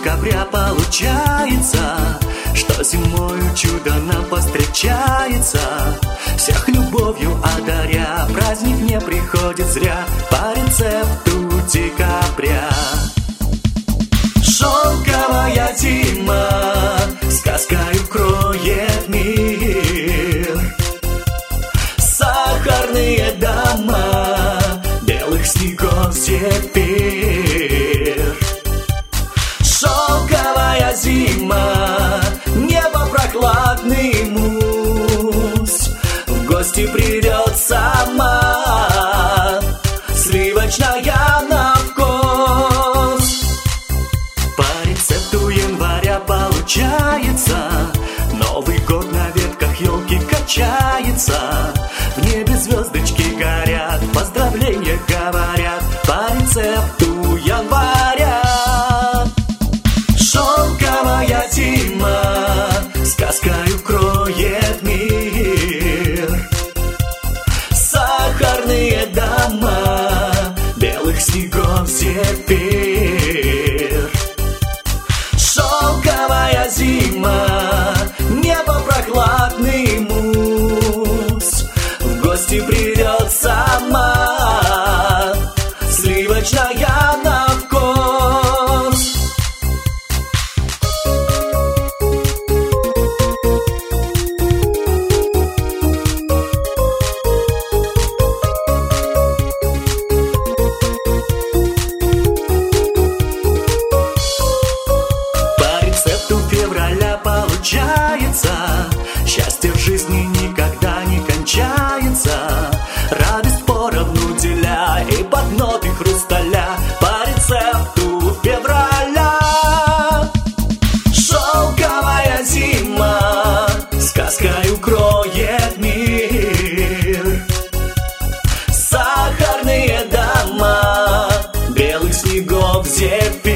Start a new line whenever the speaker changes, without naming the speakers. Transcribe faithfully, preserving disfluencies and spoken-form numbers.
декабря получается, что зимою чудо нам повстречается. Всех любовью одаря, праздник не приходит зря по рецепту декабря. Шелковая зима сказкой укроет мир. Сахарные дома, белых снегов зефир. Шелковая зима, небо прохладный мусс. В гости придет сама, сливочная на вкус. По рецепту января получается, Новый год на ветках елки качается. В небе звездочки горят, поздравления говорят по рецепту января. Шелковая зима сказкой укроет мир. Сахарные дома, белых снегов зефир. Шелковая зима, небо прохладный мусс. В гости придет сама, сливочная на вкус. Счастье в жизни никогда не кончается. Радость поровну деля и под ноты хрусталя по рецепту февраля. Шелковая зима сказкой укроет мир. Сахарные дома, белых снегов зефир.